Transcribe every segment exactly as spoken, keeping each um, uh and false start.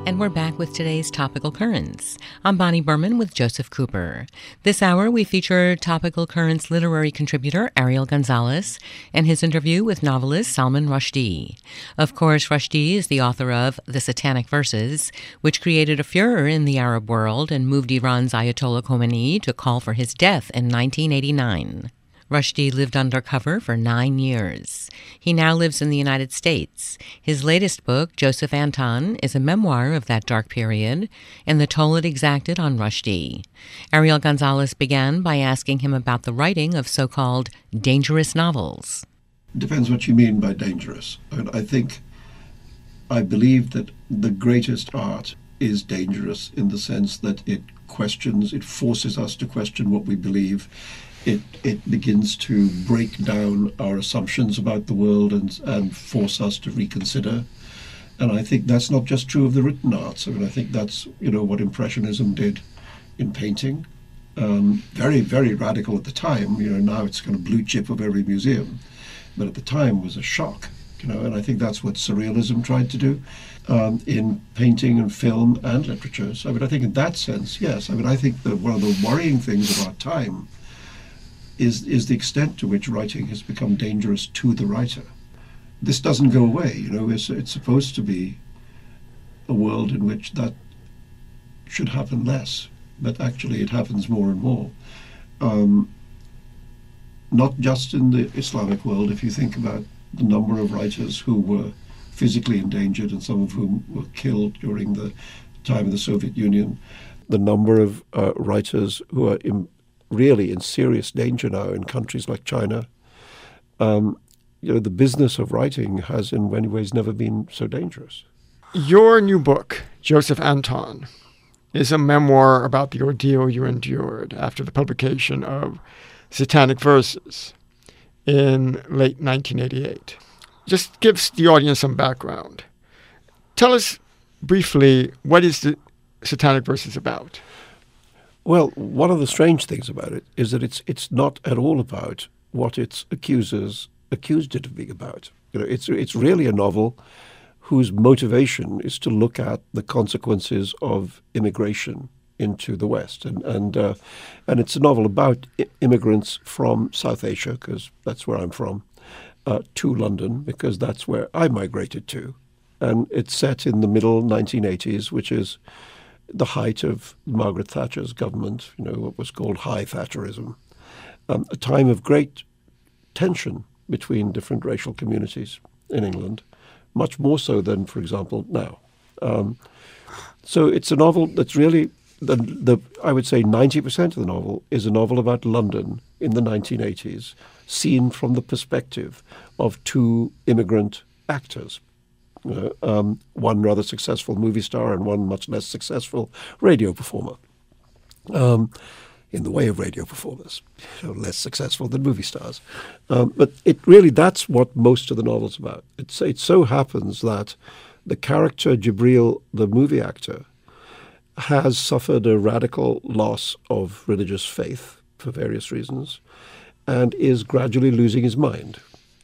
And we're back with today's Topical Currents. I'm Bonnie Berman with Joseph Cooper. This hour, we feature Topical Currents literary contributor Ariel Gonzalez and his interview with novelist Salman Rushdie. Of course, Rushdie is the author of The Satanic Verses, which created a furor in the Arab world and moved Iran's Ayatollah Khomeini to call for his death in nineteen eighty-nine. Rushdie lived undercover for nine years. He now lives in the United States. His latest book, Joseph Anton, is a memoir of that dark period and the toll it exacted on Rushdie. Ariel Gonzalez began by asking him about the writing of so-called dangerous novels. Depends what you mean by dangerous. And I think, I believe that the greatest art is dangerous in the sense that it questions, it forces us to question what we believe. It it begins to break down our assumptions about the world and and force us to reconsider. And I think that's not just true of the written arts. I mean, I think that's, you know, what Impressionism did in painting. Um, very, very radical at the time. You know, now it's kind of blue chip of every museum. But at the time was a shock, you know, and I think that's what Surrealism tried to do um, in painting and film and literature. So I mean, I think in that sense, yes. I mean, I think that one of the worrying things of our time is is the extent to which writing has become dangerous to the writer. This doesn't go away, you know, it's, it's supposed to be a world in which that should happen less, but actually it happens more and more. Um, not just in the Islamic world, if you think about the number of writers who were physically endangered and some of whom were killed during the time of the Soviet Union, the number of uh, writers who are in really in serious danger now in countries like China. Um, you know, the business of writing has in many ways never been so dangerous. Your new book, Joseph Anton, is a memoir about the ordeal you endured after the publication of Satanic Verses in late nineteen eighty-eight. Just gives the audience some background. Tell us briefly, what is the Satanic Verses about? Well, one of the strange things about it is that it's it's not at all about what its accusers accused it of being about. You know, it's it's really a novel whose motivation is to look at the consequences of immigration into the West, and and uh, and it's a novel about I- immigrants from South Asia, because that's where I'm from, uh, to London, because that's where I migrated to, and it's set in the middle nineteen eighties, which is the height of Margaret Thatcher's government, you know, what was called high Thatcherism, um, a time of great tension between different racial communities in England, much more so than, for example, now. Um, so it's a novel that's really, the, the I would say ninety percent of the novel is a novel about London in the nineteen eighties, seen from the perspective of two immigrant actors. Uh, um, one rather successful movie star and one much less successful radio performer. Um, in the way of radio performers, you know, less successful than movie stars. Um, but it really, that's what most of the novel's about. It's, it so happens that the character Jibril, the movie actor, has suffered a radical loss of religious faith for various reasons and is gradually losing his mind.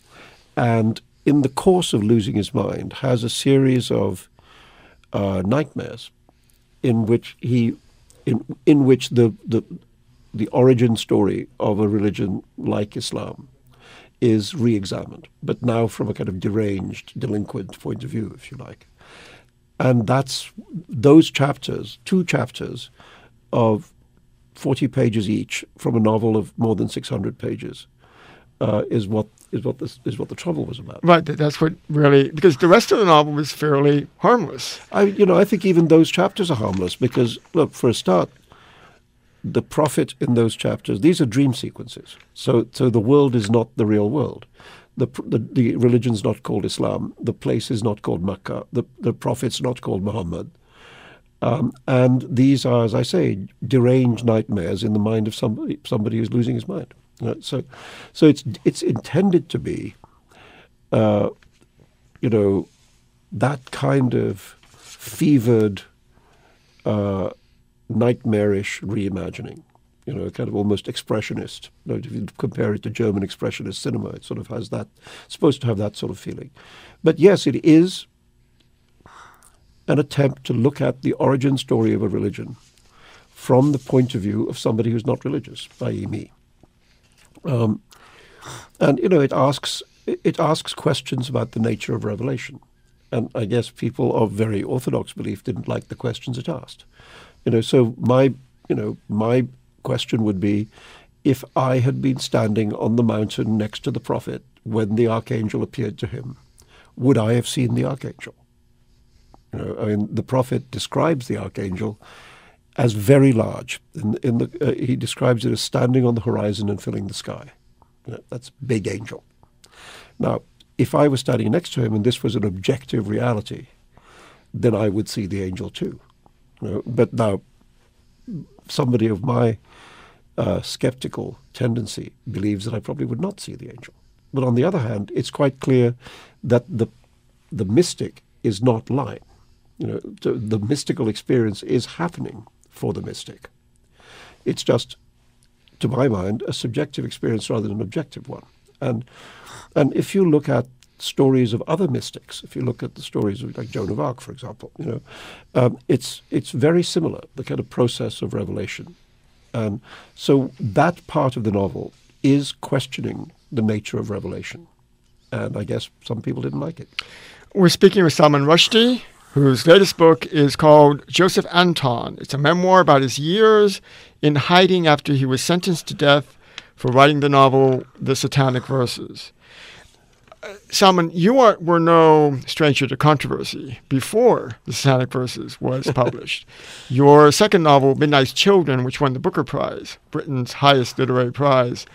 And in the course of losing his mind, has a series of uh, nightmares in which he, in in which the, the the origin story of a religion like Islam is re-examined, but now from a kind of deranged, delinquent point of view, if you like. And that's those chapters, two chapters of forty pages each from a novel of more than six hundred pages, uh, is what is what this is what the trouble was about. Right, that's what really, because the rest of the novel was fairly harmless. I, you know, I think even those chapters are harmless because, look, for a start, the prophet in those chapters, these are dream sequences. So, so the world is not the real world. The, the the religion's not called Islam. The place is not called Mecca. The the prophet's not called Muhammad. Um, and these are, as I say, deranged nightmares in the mind of somebody somebody who's losing his mind. You know, so, so it's it's intended to be, uh, you know, that kind of fevered, uh, nightmarish reimagining. You know, kind of almost expressionist. You know, if you compare it to German expressionist cinema, it sort of has that, supposed to have that sort of feeling. But yes, it is an attempt to look at the origin story of a religion from the point of view of somebody who's not religious, that is me. Um, and, you know, it asks it asks questions about the nature of revelation. And I guess people of very orthodox belief didn't like the questions it asked. You know, so my, you know, my question would be, if I had been standing on the mountain next to the prophet when the archangel appeared to him, would I have seen the archangel? You know, I mean, the prophet describes the archangel as very large. In, in the, uh, he describes it as standing on the horizon and filling the sky. You know, that's big angel. Now, if I was standing next to him and this was an objective reality, then I would see the angel too. You know, but now, somebody of my uh, skeptical tendency believes that I probably would not see the angel. But on the other hand, it's quite clear that the the mystic is not lying. You know, the, the mystical experience is happening for the mystic. It's just, to my mind, a subjective experience rather than an objective one. And and if you look at stories of other mystics, if you look at the stories of like Joan of Arc, for example, you know, um, it's it's very similar, the kind of process of revelation. And so that part of the novel is questioning the nature of revelation. And I guess some people didn't like it. We're speaking with Salman Rushdie, whose latest book is called Joseph Anton. It's a memoir about his years in hiding after he was sentenced to death for writing the novel The Satanic Verses. Uh, Salman, you are, were no stranger to controversy before The Satanic Verses was published. Your second novel, Midnight's Children, which won the Booker Prize, Britain's highest literary prize,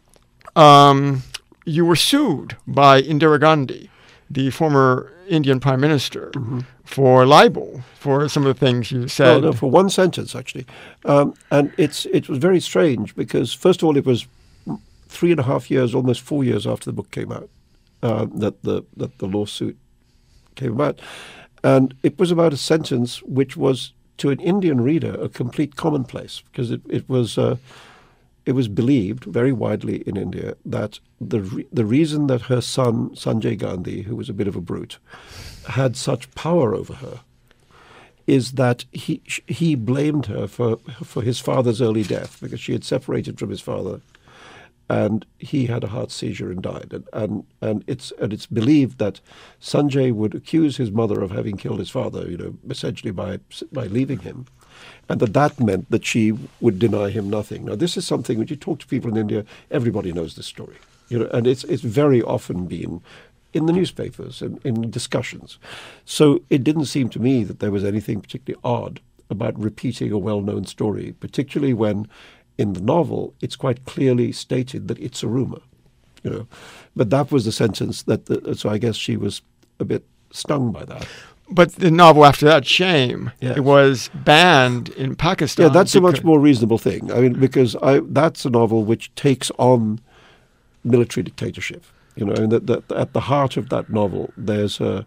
um, you were sued by Indira Gandhi, the former Indian Prime Minister, mm-hmm. for libel, for some of the things you said. No, no, for one sentence, actually. Um, and it's it was very strange because, first of all, it was three and a half years, almost four years after the book came out, uh, that the that the lawsuit came about. And it was about a sentence which was, to an Indian reader, a complete commonplace, because it, it was... Uh, It was believed very widely in India that the re- the reason that her son, Sanjay Gandhi, who was a bit of a brute, had such power over her is that he he blamed her for, for his father's early death, because she had separated from his father and he had a heart seizure and died. And, and, and, it's, and it's believed that Sanjay would accuse his mother of having killed his father, you know, essentially by by leaving him. And that that meant that she would deny him nothing. Now, this is something, when you talk to people in India, everybody knows this story. You know, and it's it's very often been in the newspapers and in discussions. So it didn't seem to me that there was anything particularly odd about repeating a well-known story, particularly when in the novel it's quite clearly stated that it's a rumor. You know, but that was the sentence that, the, so I guess she was a bit stung by that. But the novel after that, Shame, yes. It was banned in Pakistan. Yeah, that's a much more reasonable thing. I mean, because I, that's a novel which takes on military dictatorship. You know, and that, that at the heart of that novel, there's a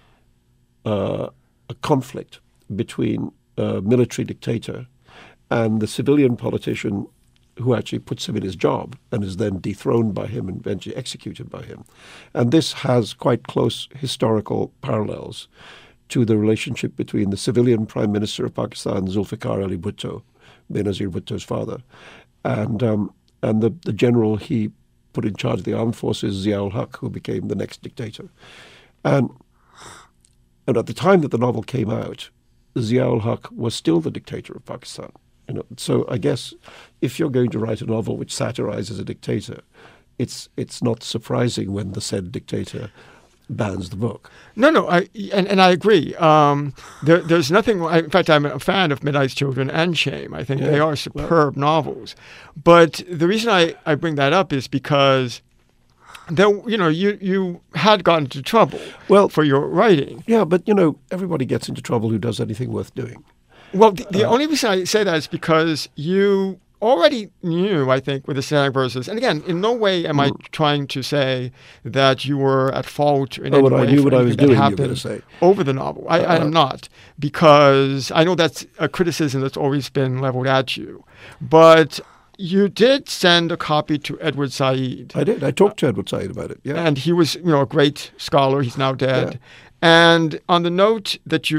uh, a conflict between a military dictator and the civilian politician who actually puts him in his job and is then dethroned by him and eventually executed by him. And this has quite close historical parallels to the relationship between the civilian Prime Minister of Pakistan, Zulfikar Ali Bhutto, Benazir Bhutto's father, and um, and the, the general he put in charge of the armed forces, Zia-ul Haq, who became the next dictator. And, and at the time that the novel came out, Zia-ul Haq was still the dictator of Pakistan. You know, so I guess if you're going to write a novel which satirizes a dictator, it's it's not surprising when the said dictator bans the book. No, no, I and, and I agree. Um, there, there's nothing. I, in fact, I'm a fan of Midnight's Children and Shame. I think yeah, they are superb well. novels. But the reason I, I bring that up is because there, you know, you you had gotten into trouble well, for your writing. Yeah, but you know, everybody gets into trouble who does anything worth doing. Well, the, the uh, only reason I say that is because you already knew, I think, with the Satanic Verses, and again, in no way am I trying to say that you were at fault in oh, any but way I knew for what I was doing, happened you were going to say. Over the novel. I, uh, I am not, because I know that's a criticism that's always been leveled at you. But you did send a copy to Edward Said. I did. I talked to Edward Said about it, yeah. And he was, you know, a great scholar. He's now dead. Yeah. And on the note that you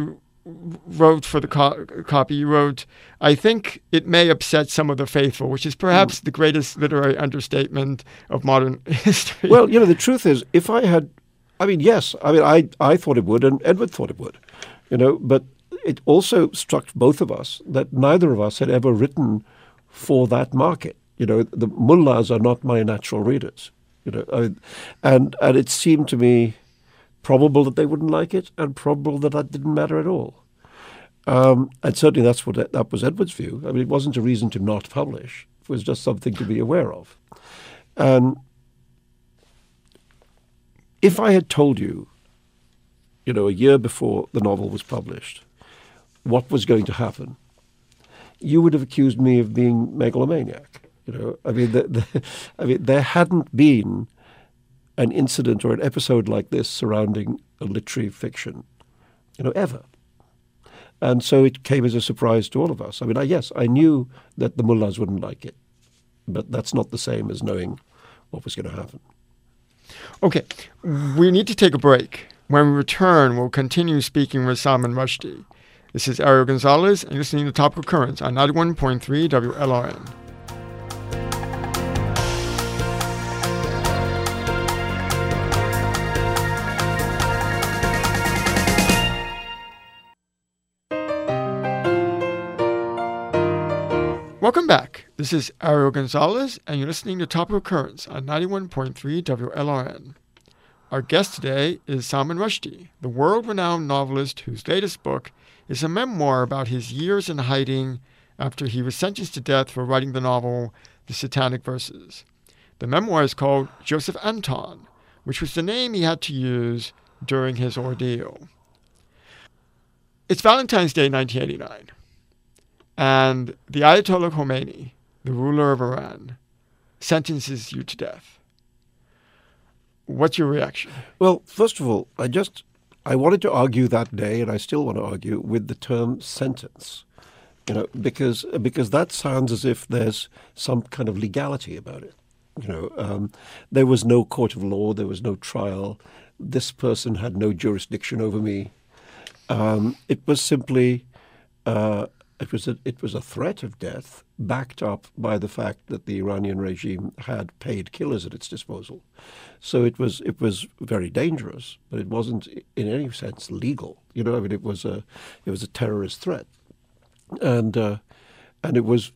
wrote for the co- copy, you wrote, "I think it may upset some of the faithful," which is perhaps mm. the greatest literary understatement of modern history. Well, you know, the truth is, if I had, I mean, yes, I mean, I, I thought it would, and Edward thought it would, you know, but it also struck both of us that neither of us had ever written for that market. You know, the mullahs are not my natural readers, you know, I, and and it seemed to me probable that they wouldn't like it, and probable that that didn't matter at all. Um, and certainly that's what that was Edward's view. I mean, it wasn't a reason to not publish. It was just something to be aware of. And if I had told you, you know, a year before the novel was published, what was going to happen, you would have accused me of being megalomaniac. You know, I mean, the, the, I mean, there hadn't been an incident or an episode like this surrounding a literary fiction, you know, ever. And so it came as a surprise to all of us. I mean, I, yes, I knew that the mullahs wouldn't like it, but that's not the same as knowing what was going to happen. Okay, we need to take a break. When we return, we'll continue speaking with Salman Rushdie. This is Ariel Gonzalez, and you're listening to Topical Currents on ninety-one point three W L R N. Welcome back. This is Ariel Gonzalez, and you're listening to Topical Currents on ninety-one point three W L R N. Our guest today is Salman Rushdie, the world-renowned novelist whose latest book is a memoir about his years in hiding after he was sentenced to death for writing the novel The Satanic Verses. The memoir is called Joseph Anton, which was the name he had to use during his ordeal. It's Valentine's Day nineteen eighty-nine. And the Ayatollah Khomeini, the ruler of Iran, sentences you to death. What's your reaction? Well, first of all, I just, I wanted to argue that day, and I still want to argue, with the term sentence. You know, because because that sounds as if there's some kind of legality about it. You know, um, there was no court of law, there was no trial. This person had no jurisdiction over me. Um, it was simply... Uh, It was a, it was a threat of death backed up by the fact that the Iranian regime had paid killers at its disposal. So it was it was very dangerous, but it wasn't in any sense legal. You know, I mean, it was a it was a terrorist threat, and uh, and it was,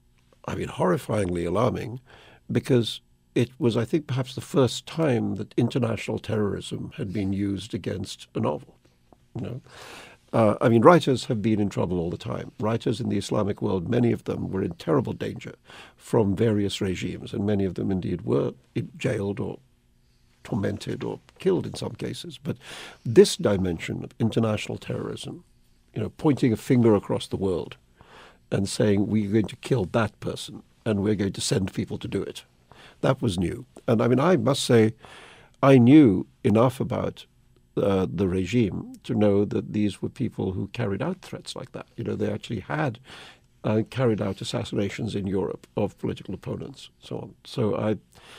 I mean, horrifyingly alarming, because it was, I think, perhaps the first time that international terrorism had been used against a novel. You know. Uh, I mean, writers have been in trouble all the time. Writers in the Islamic world, many of them were in terrible danger from various regimes, and many of them indeed were jailed or tormented or killed in some cases. But this dimension of international terrorism, you know, pointing a finger across the world and saying we're going to kill that person and we're going to send people to do it, that was new. And I mean, I must say, I knew enough about Uh, the regime to know that these were people who carried out threats like that. You know, they actually had uh, carried out assassinations in Europe of political opponents, so on. So I,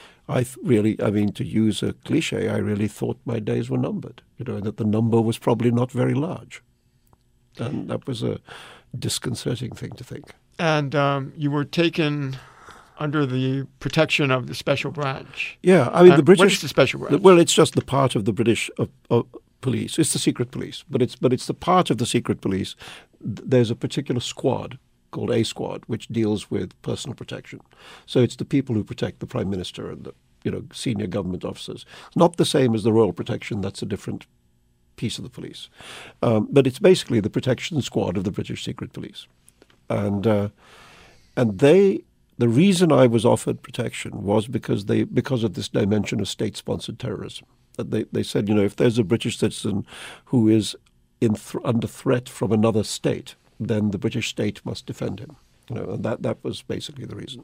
I th- really, I mean, to use a cliche, I really thought my days were numbered. You know, and that the number was probably not very large, and that was a disconcerting thing to think. And um, you were taken under the protection of the special branch. Yeah, I mean, uh, the British... What is the special branch? Well, it's just the part of the British uh, uh, police. It's the secret police, but it's but it's the part of the secret police. There's a particular squad called A Squad, which deals with personal protection. So it's the people who protect the Prime Minister and the, you know, senior government officers. Not the same as the Royal Protection. That's a different piece of the police. Um, but it's basically the protection squad of the British secret police. And uh, and they... The reason I was offered protection was because they because of this dimension of state-sponsored terrorism. That they, they said, you know, if there's a British citizen who is in th- under threat from another state, then the British state must defend him. You know, and that, that was basically the reason.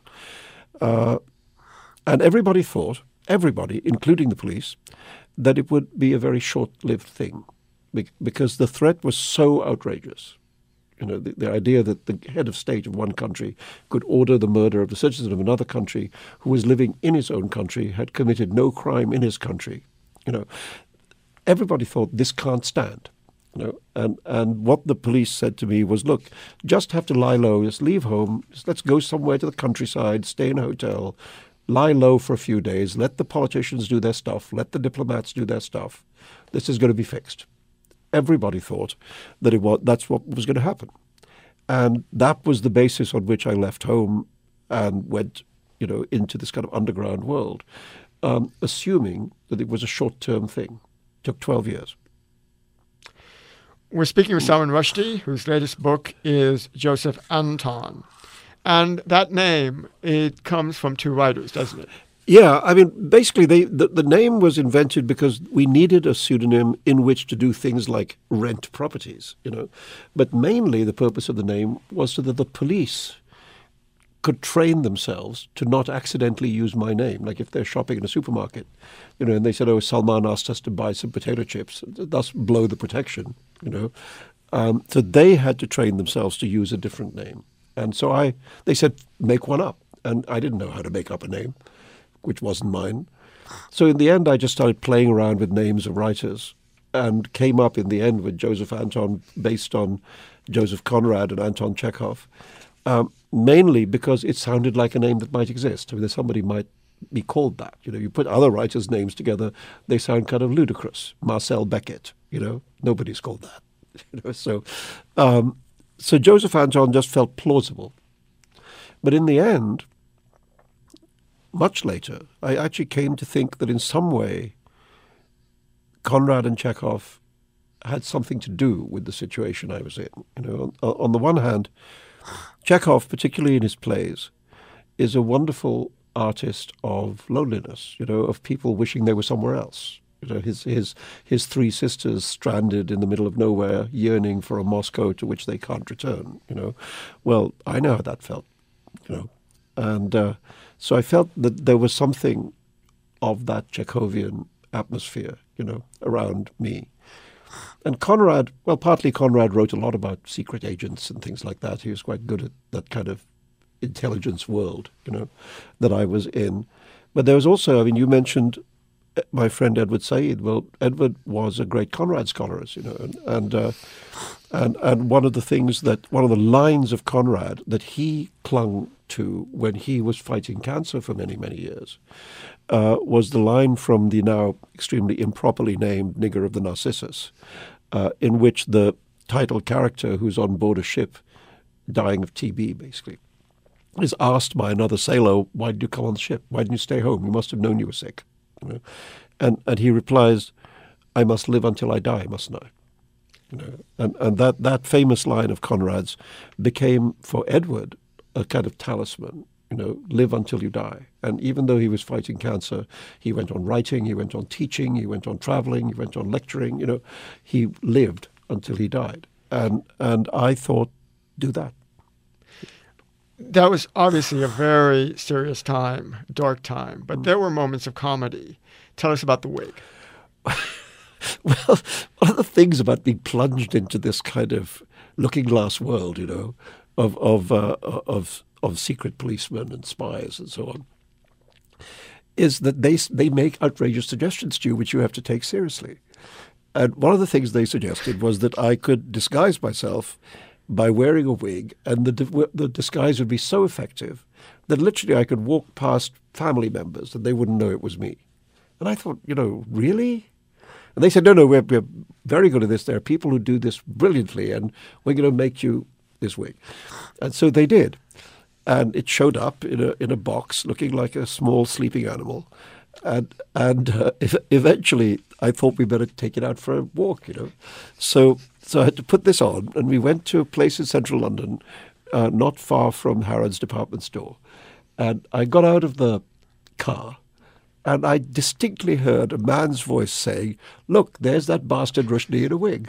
Uh, and everybody thought, everybody, including the police, that it would be a very short-lived thing, because the threat was so outrageous. You know, the, the idea that the head of state of one country could order the murder of a citizen of another country who was living in his own country, had committed no crime in his country. You know, everybody thought this can't stand. You know, and, and what the police said to me was, look, just have to lie low, just leave home, just let's go somewhere to the countryside, stay in a hotel, lie low for a few days, let the politicians do their stuff, let the diplomats do their stuff. This is going to be fixed. Everybody thought that it was, that's what was going to happen. And that was the basis on which I left home and went, you know, into this kind of underground world, um, assuming that it was a short-term thing. It took twelve years. We're speaking with Salman Rushdie, whose latest book is Joseph Anton. And that name, it comes from two writers, doesn't it? Yeah, I mean, basically, they, the, the name was invented because we needed a pseudonym in which to do things like rent properties, you know. But mainly the purpose of the name was so that the police could train themselves to not accidentally use my name. Like if they're shopping in a supermarket, you know, and they said, oh, Salman asked us to buy some potato chips, thus blow the protection, you know. Um, so they had to train themselves to use a different name. And so I, they said, make one up. And I didn't know how to make up a name, which wasn't mine. So in the end, I just started playing around with names of writers and came up in the end with Joseph Anton based on Joseph Conrad and Anton Chekhov, um, mainly because it sounded like a name that might exist. I mean, somebody might be called that. You know, you put other writers' names together, they sound kind of ludicrous. Marcel Beckett, you know, nobody's called that. You know, so, um, so Joseph Anton just felt plausible. But in the end, much later, I actually came to think that in some way, Conrad and Chekhov had something to do with the situation I was in. You know, on, on the one hand, Chekhov, particularly in his plays, is a wonderful artist of loneliness. You know, of people wishing they were somewhere else. You know, his his his three sisters stranded in the middle of nowhere, yearning for a Moscow to which they can't return. You know, well, I know how that felt. You know, and uh, so I felt that there was something of that Chekhovian atmosphere, you know, around me. And Conrad, well, partly Conrad wrote a lot about secret agents and things like that. He was quite good at that kind of intelligence world, you know, that I was in. But there was also, I mean, you mentioned my friend Edward Said. Well, Edward was a great Conrad scholar, as you know, and and, uh, and and one of the things that, one of the lines of Conrad that he clung to when he was fighting cancer for many, many years, uh, was the line from the now extremely improperly named Nigger of the Narcissus, uh, in which the title character who's on board a ship dying of T B, basically, is asked by another sailor, why did you come on the ship? Why didn't you stay home? You must have known you were sick. You know? And and he replies, I must live until I die, mustn't I? You know? And, and that, that famous line of Conrad's became, for Edward, a kind of talisman, you know, live until you die. And even though he was fighting cancer, he went on writing, he went on teaching, he went on traveling, he went on lecturing, you know, he lived until he died. And and I thought, do that. That was obviously a very serious time, dark time, but there were moments of comedy. Tell us about The Wig. Well, one of the things about being plunged into this kind of looking-glass world, you know, of of uh, of of secret policemen and spies and so on, is that they they make outrageous suggestions to you which you have to take seriously. And one of the things they suggested was that I could disguise myself by wearing a wig, and the the disguise would be so effective that literally I could walk past family members and they wouldn't know it was me. And I thought, you know, really? And they said, no, no, we're, we're very good at this. There are people who do this brilliantly, and we're going to make you this wig. And so they did. And it showed up in a in a box looking like a small sleeping animal. And and uh, if, eventually I thought we better take it out for a walk, you know. So so I had to put this on, and we went to a place in central London, uh, not far from Harrods department store. And I got out of the car, and I distinctly heard a man's voice saying, look, there's that bastard Rushdie in a wig.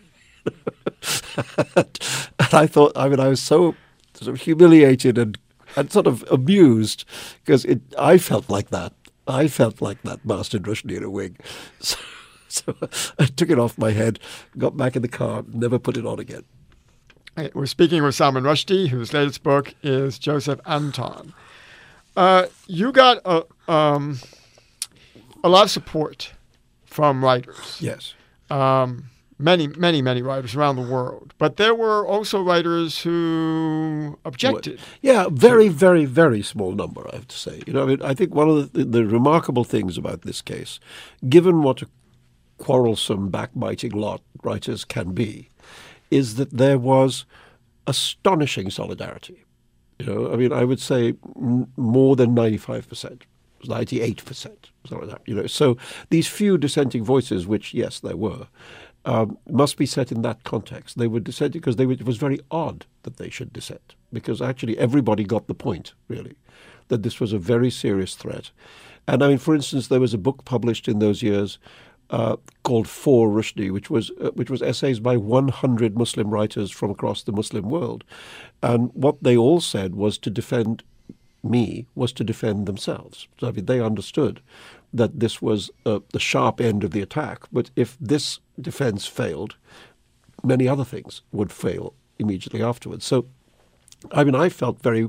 and, and I thought, I mean, I was so sort of humiliated and, and sort of amused because it, I felt like that. I felt like that bastard Rushdie in a wig. So, so I took it off my head, got back in the car, never put it on again. We're speaking with Salman Rushdie, whose latest book is Joseph Anton. Uh, you got a, um, a lot of support from writers. Yes. Um, many, many, many writers around the world. But there were also writers who objected. Yeah, very, very, very small number, I have to say. You know, I mean, I think one of the, the remarkable things about this case, given what a quarrelsome, backbiting lot writers can be, is that there was astonishing solidarity. You know, I mean, I would say m- more than ninety-five percent, ninety-eight percent, something like that. You know, so these few dissenting voices, which yes, there were, um, must be set in that context. They were dissenting because they were, it was very odd that they should dissent, because actually everybody got the point, really, that this was a very serious threat. And I mean, for instance, there was a book published in those years Uh, called For Rushdie, which was uh, which was essays by one hundred Muslim writers from across the Muslim world, and what they all said was to defend me was to defend themselves. So I mean, they understood that this was uh, the sharp end of the attack. But if this defense failed, many other things would fail immediately afterwards. So, I mean, I felt very,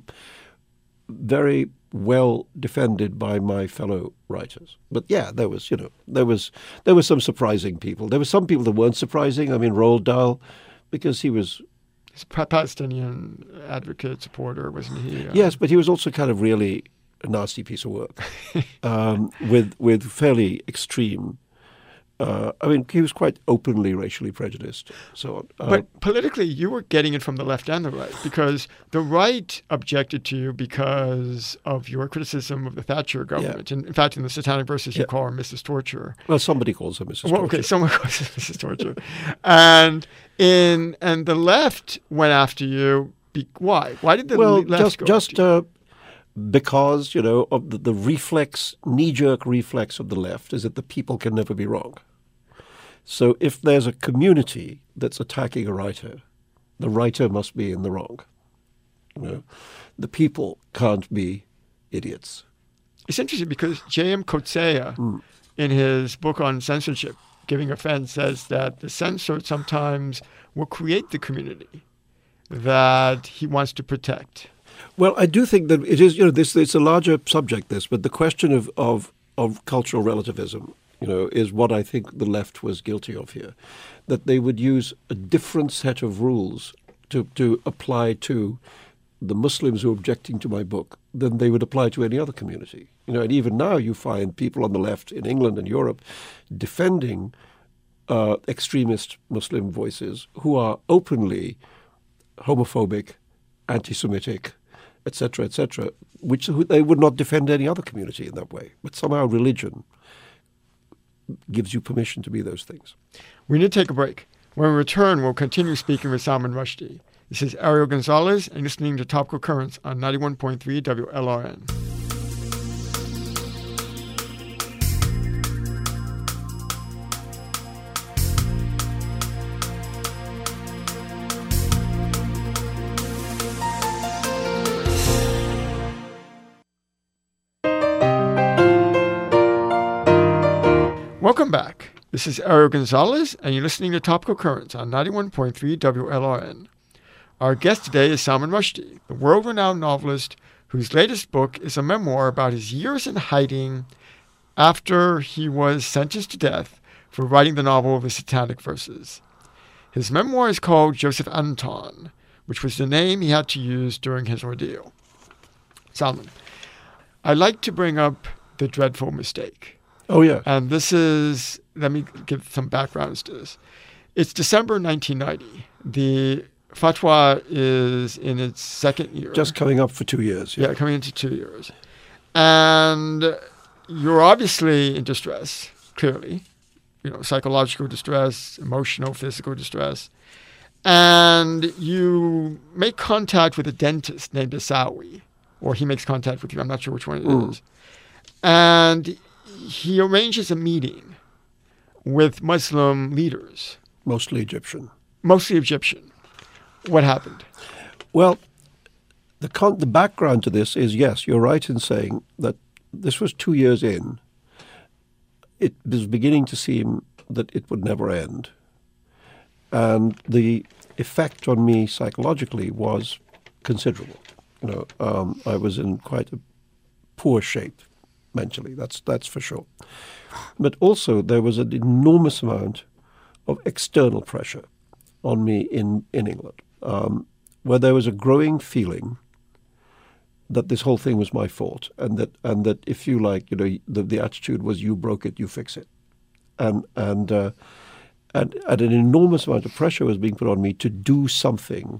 very well defended by my fellow writers. But yeah, there was, you know, there was there were some surprising people. There were some people that weren't surprising. I mean, Roald Dahl, because he was... He's a Palestinian advocate, supporter, wasn't he? Uh, yes, but he was also kind of really a nasty piece of work um, with with fairly extreme... Uh, I mean, he was quite openly racially prejudiced, so on. Uh, but politically, you were getting it from the left and the right, because the right objected to you because of your criticism of the Thatcher government. Yeah. And in fact, in the Satanic Verses, yeah. you call her Missus Torture. Well, somebody calls her Missus Well, Torture. okay, someone calls her Missus Torture. and in and the left went after you. Be, why? Why did the well, left just go just after you? uh, because, you know, of the, the reflex, knee-jerk reflex of the left is that the people can never be wrong. So if there's a community that's attacking a writer, the writer must be in the wrong. You know, the people can't be idiots. It's interesting because J M Coetzee, mm. in his book on censorship, Giving Offense, says that the censor sometimes will create the community that he wants to protect. Well, I do think that it is, you know, this it's a larger subject, this, but the question of, of, of cultural relativism, you know, is what I think the left was guilty of here, that they would use a different set of rules to, to apply to the Muslims who are objecting to my book than they would apply to any other community. You know, and even now you find people on the left in England and Europe defending uh, extremist Muslim voices who are openly homophobic, anti-Semitic, et cetera, et cetera, which they would not defend any other community in that way. But somehow religion gives you permission to be those things. We need to take a break. When we return, we'll continue speaking with Salman Rushdie. This is Ariel Gonzalez, and listening to Topical Currents on ninety-one point three W L R N. Welcome back. This is Ariel Gonzalez, and you're listening to Topical Currents on ninety-one point three W L R N. Our guest today is Salman Rushdie, the world-renowned novelist whose latest book is a memoir about his years in hiding after he was sentenced to death for writing the novel The Satanic Verses. His memoir is called Joseph Anton, which was the name he had to use during his ordeal. Salman, I'd like to bring up the dreadful mistake. Oh, yeah. And this is, let me give some backgrounds to this. It's December nineteen ninety. The fatwa is in its second year. Just coming up for two years. Yeah, yeah coming into two years. And you're obviously in distress, clearly. You know, psychological distress, emotional, physical distress. And you make contact with a dentist named Asawi, or he makes contact with you. I'm not sure which one it mm. is. And he arranges a meeting with Muslim leaders. Mostly Egyptian. Mostly Egyptian. What happened? Well, the con- the background to this is, yes, you're right in saying that this was two years in. It was beginning to seem that it would never end. And the effect on me psychologically was considerable. You know, um, I was in quite a poor shape mentally, that's that's for sure. But also there was an enormous amount of external pressure on me in, in England, um, where there was a growing feeling that this whole thing was my fault, and that and that if you like, you know, the, the attitude was you broke it, you fix it, and and, uh, and and an enormous amount of pressure was being put on me to do something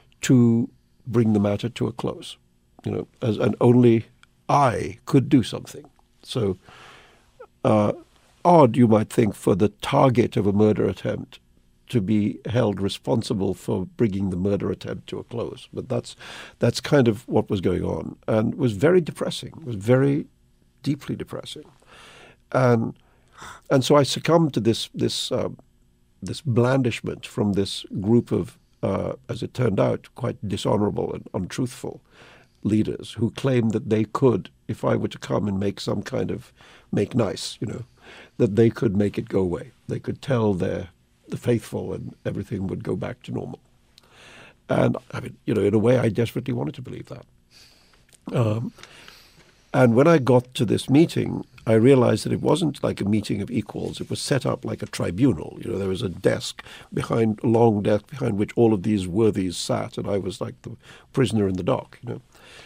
to bring the matter to a close, you know, as and only I could do something. So uh, odd, you might think, for the target of a murder attempt to be held responsible for bringing the murder attempt to a close. But that's that's kind of what was going on, and it was very depressing. It was very deeply depressing, and and so I succumbed to this this uh, this blandishment from this group of, uh, as it turned out, quite dishonorable and untruthful leaders who claimed that they could, if I were to come and make some kind of make nice, you know, that they could make it go away. They could tell their the faithful, and everything would go back to normal. And I mean, you know, in a way, I desperately wanted to believe that. Um, and when I got to this meeting, I realized that it wasn't like a meeting of equals. It was set up like a tribunal. You know, there was a desk behind, a long desk behind which all of these worthies sat, and I was like the prisoner in the dock, you know.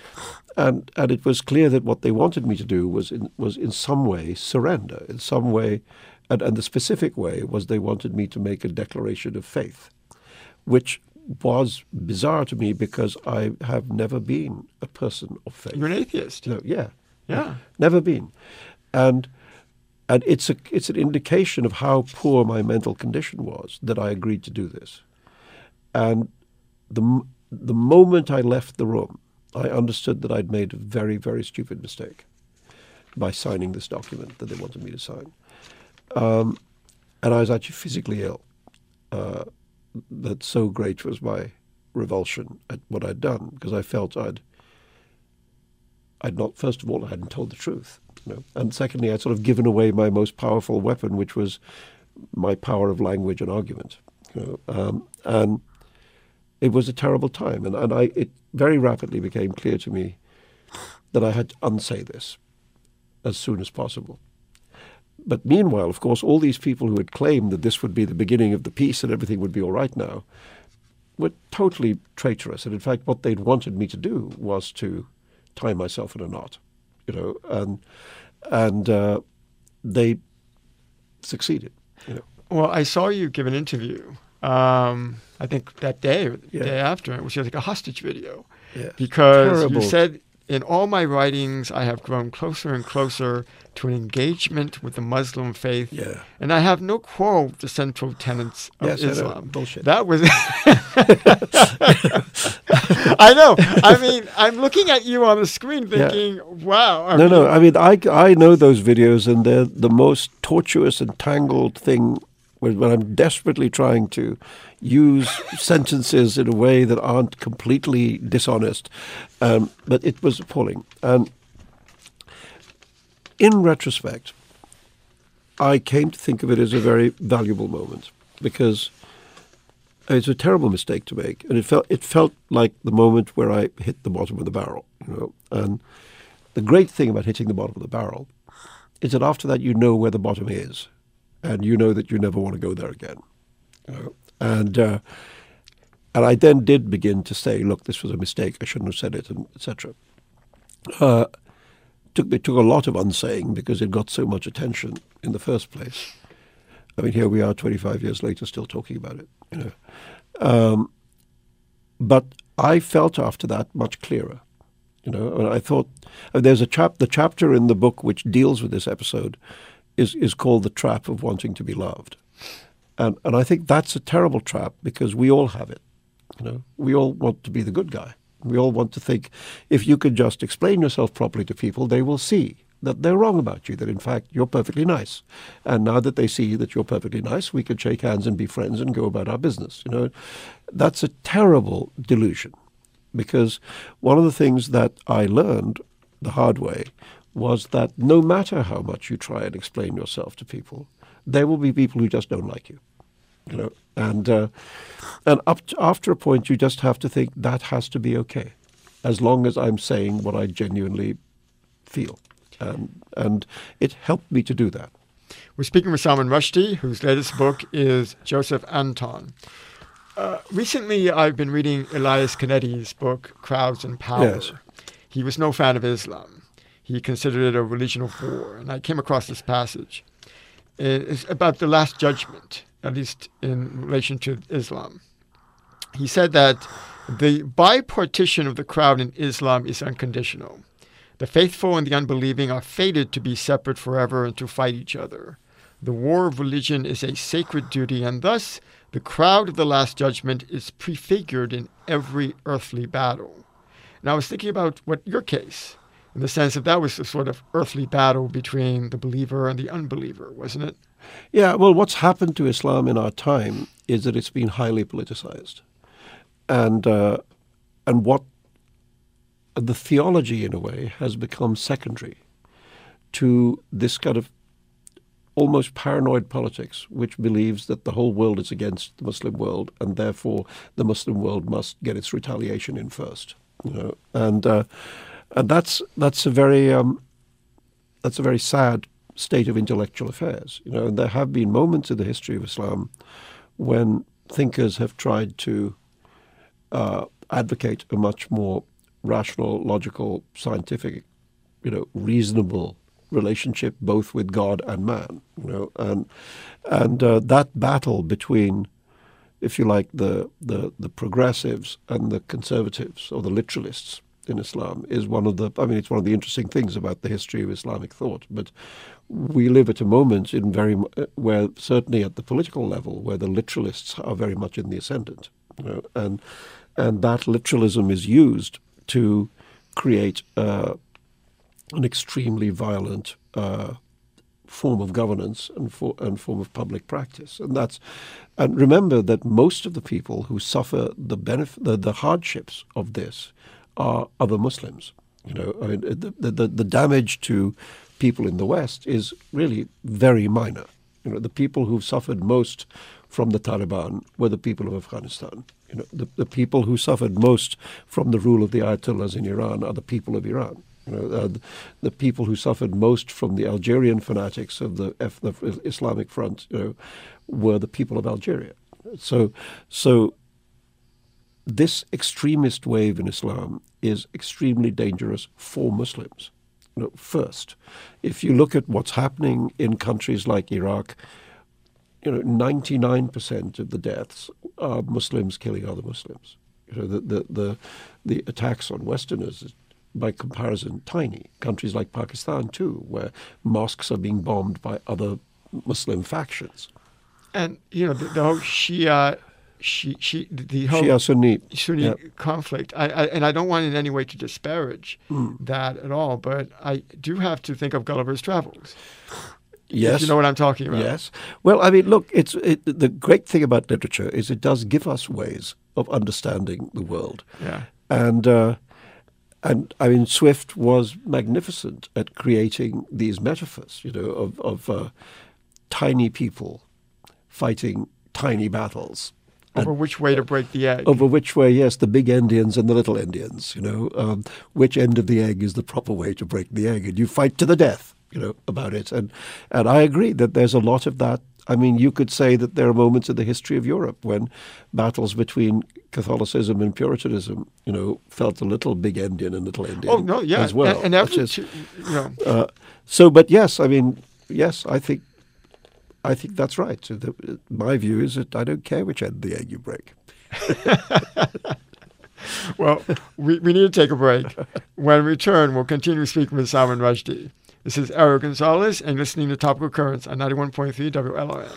And and it was clear that what they wanted me to do was in, was in some way surrender, in some way. And, and the specific way was they wanted me to make a declaration of faith, which was bizarre to me because I have never been a person of faith. You're an atheist. No, yeah, yeah, never been, and and it's a it's an indication of how poor my mental condition was that I agreed to do this, and the the moment I left the room, I understood that I'd made a very very stupid mistake by signing this document that they wanted me to sign. Um, and I was actually physically ill. Uh, that so great was my revulsion at what I'd done, because I felt I'd, I'd not, first of all, I hadn't told the truth, you know, and secondly, I'd sort of given away my most powerful weapon, which was my power of language and argument, you know, um, and it was a terrible time, and, and I, it very rapidly became clear to me that I had to unsay this as soon as possible. But meanwhile, of course, all these people who had claimed that this would be the beginning of the peace and everything would be all right now were totally traitorous. And in fact, what they'd wanted me to do was to tie myself in a knot, you know, and and uh, they succeeded, you know. Well, I saw you give an interview, um, I think that day or the yeah. day after, which was like a hostage video. Yeah. Because Terrible. You said, in all my writings, I have grown closer and closer to an engagement with the Muslim faith, Yeah. and I have no quarrel with the central tenets of Yes, I know. Islam. Bullshit. That was. I know. I mean, I'm looking at you on the screen, thinking, Yeah. "Wow." I No, mean, no. I mean, I, I know those videos, and they're the most tortuous and tangled thing when, when I'm desperately trying to use sentences in a way that aren't completely dishonest. Um, but it was appalling. And in retrospect, I came to think of it as a very valuable moment, because it's a terrible mistake to make, and it felt it felt like the moment where I hit the bottom of the barrel, you know. And the great thing about hitting the bottom of the barrel is that after that you know where the bottom is, and you know that you never want to go there again, you know. And uh, and I then did begin to say, look, this was a mistake. I shouldn't have said it, and et cetera. Uh, took it took a lot of unsaying because it got so much attention in the first place. I mean, here we are, twenty-five years later, still talking about it, you know. Um, but I felt after that much clearer, you know. And I thought, uh, there's a chap, the chapter in the book which deals with this episode is is called "The Trap of Wanting to Be Loved," and and I think that's a terrible trap because we all have it, you know. We all want to be the good guy. We all want to think if you could just explain yourself properly to people, they will see that they're wrong about you, that in fact you're perfectly nice. And now that they see that you're perfectly nice, we can shake hands and be friends and go about our business. You know, that's a terrible delusion, because one of the things that I learned the hard way was that no matter how much you try and explain yourself to people, there will be people who just don't like you. You know, and uh, and up to, after a point, you just have to think that has to be okay, as long as I'm saying what I genuinely feel, and and it helped me to do that. We're speaking with Salman Rushdie, whose latest book is Joseph Anton. Uh, recently, I've been reading Elias Canetti's book, Crowds and Power. Yes. He was no fan of Islam. He considered it a religion of war. And I came across this passage. It's about the Last Judgment, at least in relation to Islam. He said that the bipartition of the crowd in Islam is unconditional. The faithful and the unbelieving are fated to be separate forever and to fight each other. The war of religion is a sacred duty, and thus the crowd of the Last Judgment is prefigured in every earthly battle. And I was thinking about what your case, in the sense that that was a sort of earthly battle between the believer and the unbeliever, wasn't it? Yeah, well, what's happened to Islam in our time is that it's been highly politicized. And, uh, and what the theology, in a way, has become secondary to this kind of almost paranoid politics, which believes that the whole world is against the Muslim world, and therefore the Muslim world must get its retaliation in first. You know, and uh, and that's that's a very um, that's a very sad state of intellectual affairs. You know, and there have been moments in the history of Islam when thinkers have tried to uh, advocate a much more rational, logical, scientific, you know, reasonable relationship both with God and man, you know, and and uh, that battle between, if you like, the, the the progressives and the conservatives or the literalists in Islam is one of the, I mean, it's one of the interesting things about the history of Islamic thought. But we live at a moment in very where certainly at the political level where the literalists are very much in the ascendant, you know, and and that literalism is used to create uh, an extremely violent uh, form of governance and, for, and form of public practice, and that's and remember that most of the people who suffer the benefit, the, the hardships of this, are other Muslims. You know, I mean, the, the the damage to people in the West is really very minor. You know, the people who've suffered most from the Taliban were the people of Afghanistan. You know, the, the people who suffered most from the rule of the Ayatollahs in Iran are the people of Iran. You know, uh, the, the people who suffered most from the Algerian fanatics of the, F, the Islamic Front, you know, were the people of Algeria. So, so this extremist wave in Islam is extremely dangerous for Muslims. You know, first, if you look at what's happening in countries like Iraq, you know, ninety-nine percent of the deaths are Muslims killing other Muslims. You know, the the the, the attacks on Westerners is, by comparison, tiny. Countries like Pakistan, too, where mosques are being bombed by other Muslim factions. And, you know, the, the whole Shia, Shi, Shi, the whole Shia Sunni, Sunni yeah. conflict, I, I, and I don't want in any way to disparage mm. that at all, but I do have to think of Gulliver's Travels. Yes. If you know what I'm talking about. Yes. Well, I mean, look, it's it, the great thing about literature is it does give us ways of understanding the world. Yeah. And, uh, and I mean, Swift was magnificent at creating these metaphors, you know, of, of uh, tiny people fighting tiny battles. Over which way to break the egg. Over which way, yes, the big Indians and the little Indians, you know, um, which end of the egg is the proper way to break the egg. And you fight to the death, you know, about it. And and I agree that there's a lot of that. I mean, you could say that there are moments in the history of Europe when battles between Catholicism and Puritanism, you know, felt a little big Indian and little Indian oh, no, yeah. as well. And, and every, is, you know. uh, so, but yes, I mean, yes, I think I think that's right. So the, my view is that I don't care which end of the egg you break. Well, we, we need to take a break. When we return, we'll continue speaking with Salman Rushdie. This is Ariel Gonzalez, and listening to Topical Currents on ninety-one point three W L R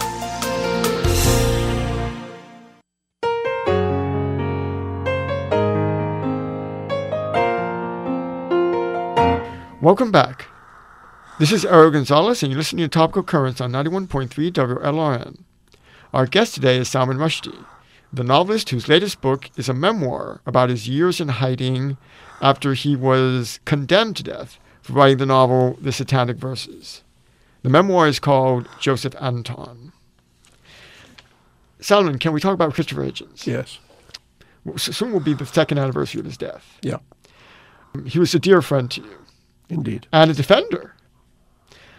M. Welcome back. This is Ariel Gonzalez, and you're listening to Topical Currents on ninety-one point three W L R M. Our guest today is Salman Rushdie, the novelist whose latest book is a memoir about his years in hiding after he was condemned to death for writing the novel The Satanic Verses. The memoir is called Joseph Anton. Salman, can we talk about Christopher Hitchens? Yes. Soon will be the second anniversary of his death. Yeah. He was a dear friend to you. Indeed. And a defender.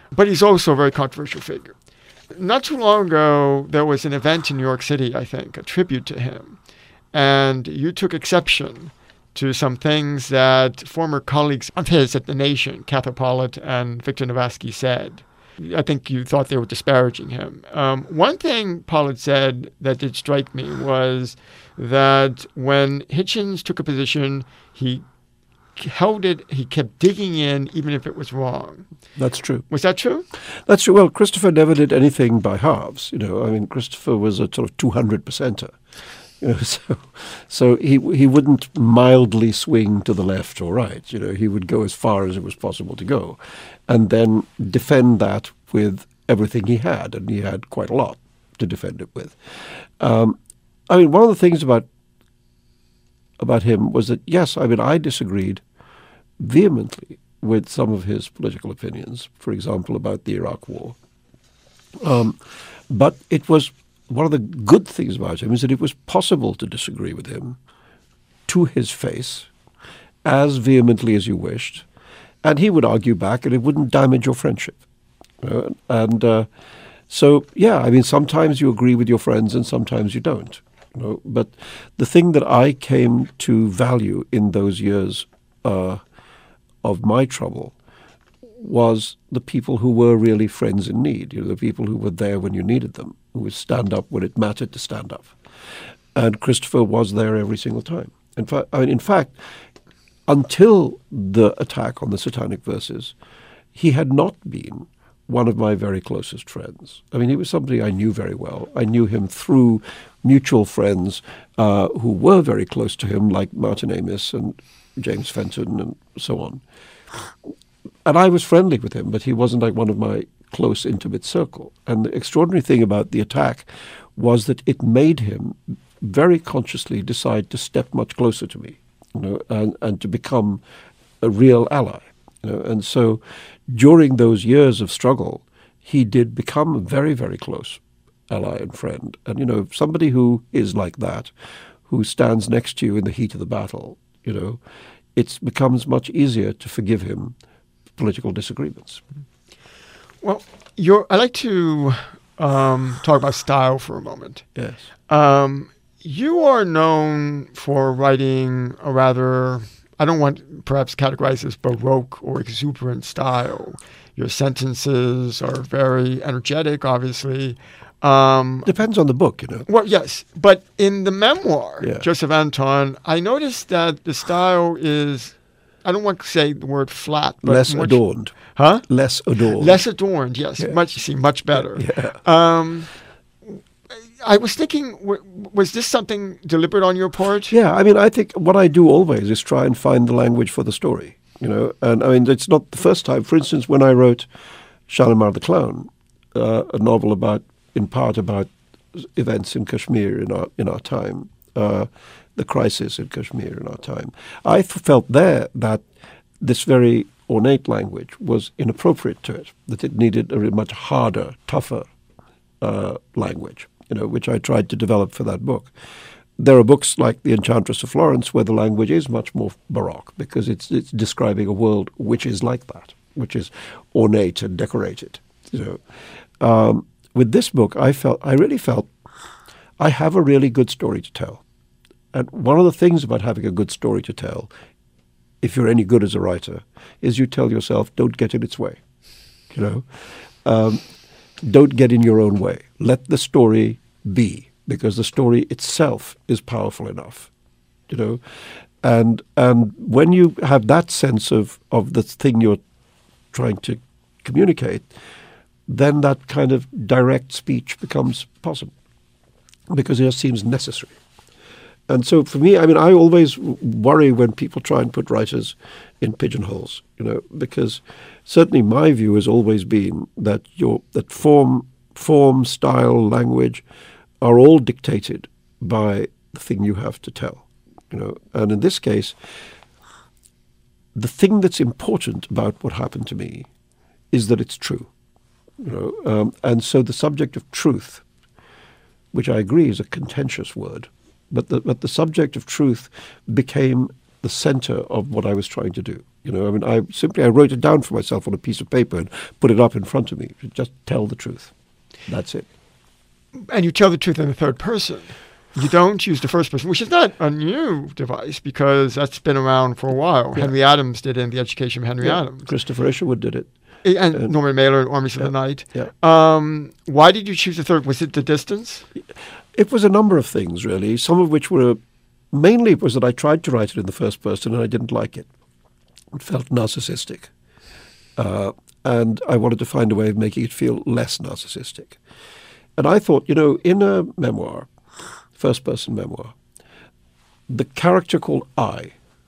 but he's also a very controversial figure. Not too long ago, there was an event in New York City, I think, a tribute to him. And you took exception to some things that former colleagues of his at The Nation, Cather Pollitt and Victor Nowacki, said. I think you thought they were disparaging him. Um, one thing Pollitt said that did strike me was that when Hitchens took a position, he held it, he kept digging in even if it was wrong. That's true. Was that true? That's true. Well, Christopher never did anything by halves. You know, I mean, Christopher was a sort of two hundred percenter. You know, so so he he wouldn't mildly swing to the left or right. You know, he would go as far as it was possible to go, and then defend that with everything he had, and he had quite a lot to defend it with. Um, I mean, one of the things about about him was that, yes, I mean, I disagreed vehemently with some of his political opinions, for example, about the Iraq War. Um, but it was one of the good things about him is that it was possible to disagree with him to his face, as vehemently as you wished, and he would argue back, and it wouldn't damage your friendship. You know? And uh, so, yeah, I mean, sometimes you agree with your friends, and sometimes you don't. You know? But the thing that I came to value in those years uh, of my trouble was the people who were really friends in need, you know, the people who were there when you needed them, who would stand up when it mattered to stand up. And Christopher was there every single time. In fact, I mean, in fact, until the attack on the Satanic Verses, he had not been one of my very closest friends. I mean, he was somebody I knew very well. I knew him through mutual friends uh, who were very close to him, like Martin Amis and James Fenton and so on. And I was friendly with him, but he wasn't like one of my close, intimate circle. And the extraordinary thing about the attack was that it made him very consciously decide to step much closer to me, you know, and, and to become a real ally. You know. And so during those years of struggle, he did become a very, very close ally and friend. And, you know, somebody who is like that, who stands next to you in the heat of the battle, you know, it becomes much easier to forgive him political disagreements. Well, you're, I'd like to um, talk about style for a moment. Yes. Um, you are known for writing a rather, I don't want perhaps categorized as baroque or exuberant style. Your sentences are very energetic, obviously. Um, Depends on the book, you know. Well, yes. But in the memoir, yeah. Joseph Anton, I noticed that the style is, I don't want to say the word flat, but less much, adorned. Huh? Less adorned. Less adorned, yes. Yeah. Much, you see, much better. Yeah. Um, I was thinking, w- was this something deliberate on your part? Yeah, I mean, I think what I do always is try and find the language for the story, you know. And I mean, it's not the first time. For instance, when I wrote Shalimar the Clown, uh, a novel about, in part about events in Kashmir in our in our time, uh, the crisis in Kashmir in our time, I f- felt there that this very ornate language was inappropriate to it, that it needed a much harder, tougher uh, language, you know, which I tried to develop for that book. There are books like The Enchantress of Florence where the language is much more baroque because it's it's describing a world which is like that, which is ornate and decorated, you know. Um, with this book, I felt I really felt I have a really good story to tell. And one of the things about having a good story to tell, if you're any good as a writer, is you tell yourself, don't get in its way, you know. Um, don't get in your own way. Let the story be, because the story itself is powerful enough, you know. And and when you have that sense of, of the thing you're trying to communicate, then that kind of direct speech becomes possible because it just seems necessary. And so for me, I mean, I always worry when people try and put writers in pigeonholes, you know, because certainly my view has always been that your that form, form, style, language are all dictated by the thing you have to tell, you know. And in this case, the thing that's important about what happened to me is that it's true, you know. Um, and so the subject of truth, which I agree is a contentious word, But the, but the subject of truth became the center of what I was trying to do. You know, I mean, I simply I wrote it down for myself on a piece of paper and put it up in front of me. Just tell the truth. That's it. And you tell the truth in the third person. You don't use the first person, which is not a new device because that's been around for a while. Yeah. Henry Adams did it in The Education of Henry yeah. Adams. Christopher Isherwood did it. And uh, Norman Mailer in Armies yeah, of the Night. Yeah. Um, why did you choose the third? Was it the distance? It was a number of things, really, some of which were, mainly it was that I tried to write it in the first person and I didn't like it. It felt narcissistic. Uh, and I wanted to find a way of making it feel less narcissistic. And I thought, you know, in a memoir, first-person memoir, the character called I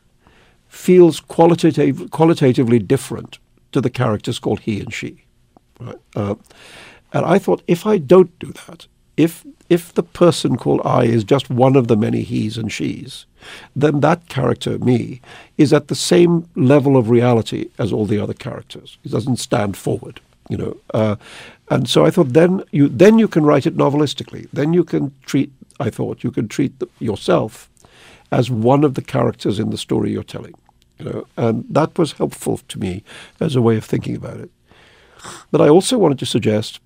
feels qualitative, qualitatively different to the characters called he and she. Right? Uh, and I thought, if I don't do that, if if the person called I is just one of the many he's and she's, then that character, me, is at the same level of reality as all the other characters. It doesn't stand forward, you know. Uh, and so I thought, then you then you can write it novelistically. Then you can treat, I thought, you can treat the, yourself as one of the characters in the story you're telling, you know. And that was helpful to me as a way of thinking about it. But I also wanted to suggest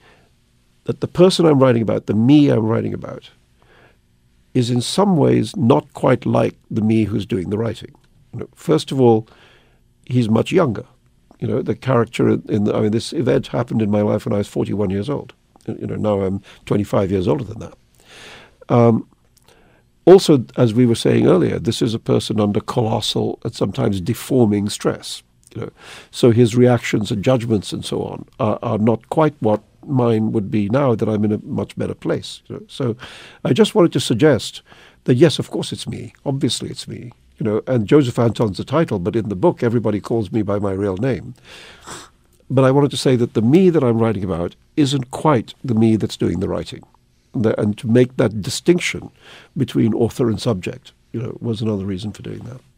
that the person I'm writing about, the me I'm writing about, is in some ways not quite like the me who's doing the writing. You know, first of all, he's much younger. You know, the character in the, I mean, this event happened in my life when I was forty-one years old. You know, now I'm twenty-five years older than that. Um, also, as we were saying earlier, this is a person under colossal and sometimes deforming stress. You know, so his reactions and judgments and so on are, are not quite what mine would be now that I'm in a much better place. You know? So I just wanted to suggest that, yes, of course it's me. Obviously it's me. You know, and Joseph Anton's the title, but in the book everybody calls me by my real name. But I wanted to say that the me that I'm writing about isn't quite the me that's doing the writing. The, and to make that distinction between author and subject, you know, was another reason for doing that.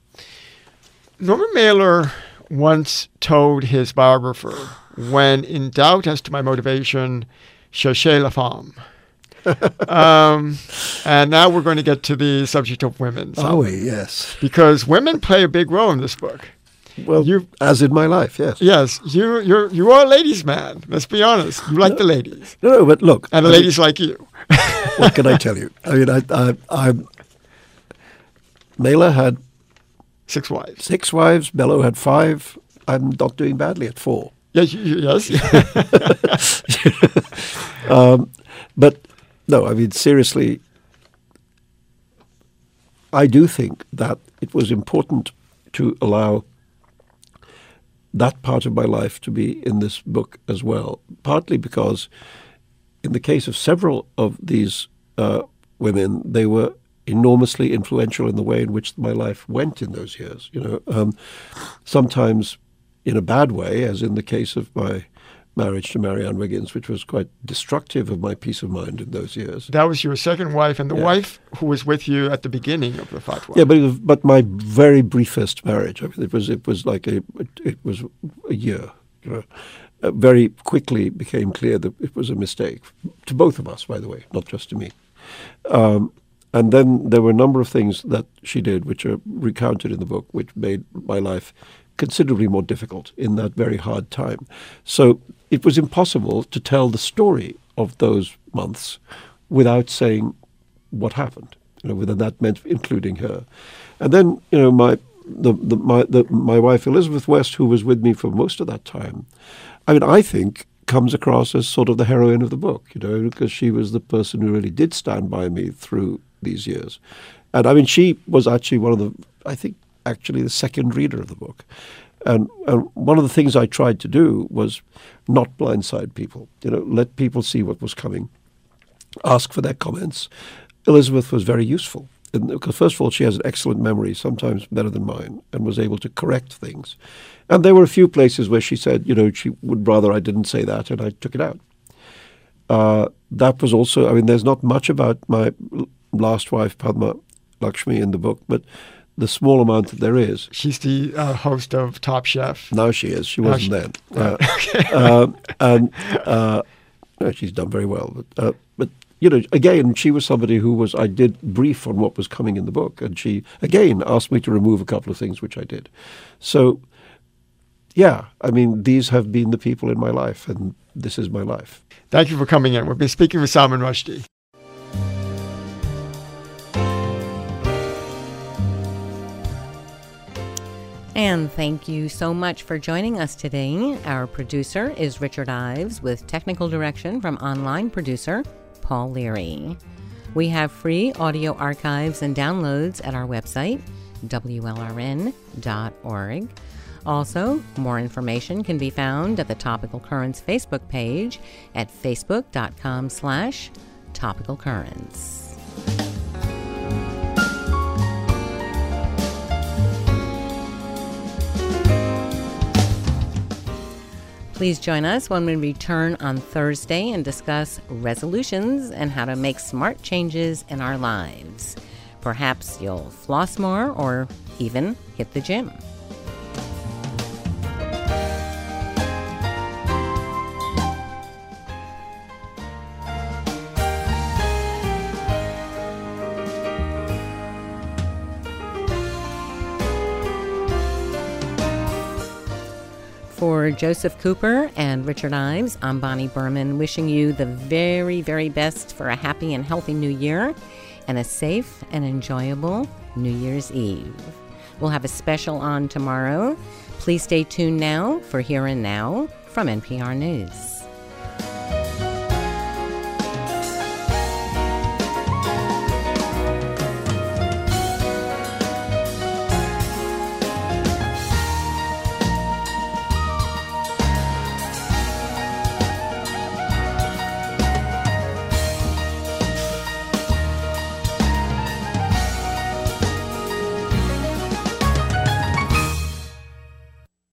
Norman Mailer once told his biographer, when in doubt as to my motivation, cherchez la femme. um, and now we're going to get to the subject of women. So, oh, yes. Because women play a big role in this book. Well, you, as in my life, yes. Yes, you you're you are a ladies' man. Let's be honest. You like no, the ladies. No, no, but look, and the I ladies mean, like you. What can I tell you? I mean, I, I, I Mailer had six wives. Six wives. Bellow had five. I'm not doing badly at four. Yes, yes. um, but no, I mean, seriously, I do think that it was important to allow that part of my life to be in this book as well, partly because in the case of several of these uh, women, they were enormously influential in the way in which my life went in those years. You know, um, sometimes in a bad way, as in the case of my marriage to Marianne Wiggins, which was quite destructive of my peace of mind in those years. That was your second wife, and the yeah. wife who was with you at the beginning of the fatwa. Yeah, but it was, but my very briefest marriage. I mean, it was it was like a it, it was a year. You know, uh, very quickly became clear that it was a mistake to both of us, by the way, not just to me. Um, and then there were a number of things that she did, which are recounted in the book, which made my life considerably more difficult in that very hard time. So it was impossible to tell the story of those months without saying what happened. You know, and that meant including her. And then, you know, my the, the my the, my wife Elizabeth West, who was with me for most of that time, I mean, I think comes across as sort of the heroine of the book, you know, because she was the person who really did stand by me through these years. And I mean, she was actually one of the, I think, actually the second reader of the book. And, and one of the things I tried to do was not blindside people, you know, let people see what was coming, ask for their comments. Elizabeth was very useful, and, because first of all, she has an excellent memory, sometimes better than mine, and was able to correct things. And there were a few places where she said, you know, she would rather I didn't say that, and I took it out. Uh, that was also, I mean, there's not much about my last wife, Padma Lakshmi, in the book, but the small amount that there is. She's the uh, host of Top Chef. Now she is. She wasn't she, then. Uh, okay. uh, and uh, no, she's done very well. But, uh, but you know, again, she was somebody who was, I did brief on what was coming in the book, and she, again, asked me to remove a couple of things, which I did. So, yeah, I mean, these have been the people in my life, and this is my life. Thank you for coming in. We've been speaking with Salman Rushdie. And thank you so much for joining us today. Our producer is Richard Ives, with technical direction from online producer Paul Leary. We have free audio archives and downloads at our website, W L R N dot org. Also, more information can be found at the Topical Currents Facebook page at facebook.com slash Topical Currents. Please join us when we return on Thursday and discuss resolutions and how to make smart changes in our lives. Perhaps you'll floss more or even hit the gym. For Joseph Cooper and Richard Ives, I'm Bonnie Berman, wishing you the very, very best for a happy and healthy new year and a safe and enjoyable New Year's Eve. We'll have a special on tomorrow. Please stay tuned now for Here and Now from N P R News.